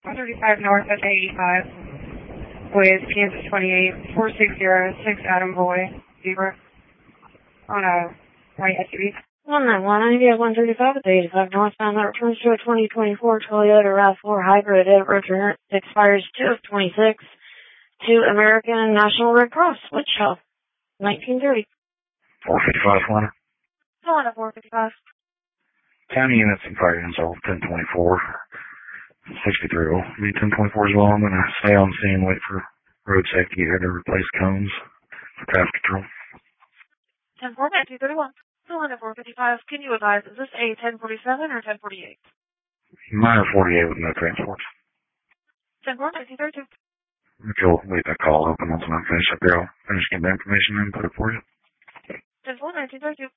135 north of 85 with Kansas 28, 4606 Adam Boy, Zebra, on a white SUV. 191, I get 135 at 85 northbound that returns to a 2024 Toyota RAV4 hybrid. It expires 2 of 26 to American National Red Cross, Wichita, 1930. 455, Hunter. Go on to 455. County units and fire units 1024. 63 will be 1024 as well. I'm going to stay on scene, wait for road safety here to replace cones for traffic control. 10-4, 231. Go on to 455. Can you advise, is this a 1047 or 1048? Minor 48 with no transports. 10-4, 232. If you'll leave that call open once I'm finished up here, I'll finish getting the information and put it for you. 10-4, 232.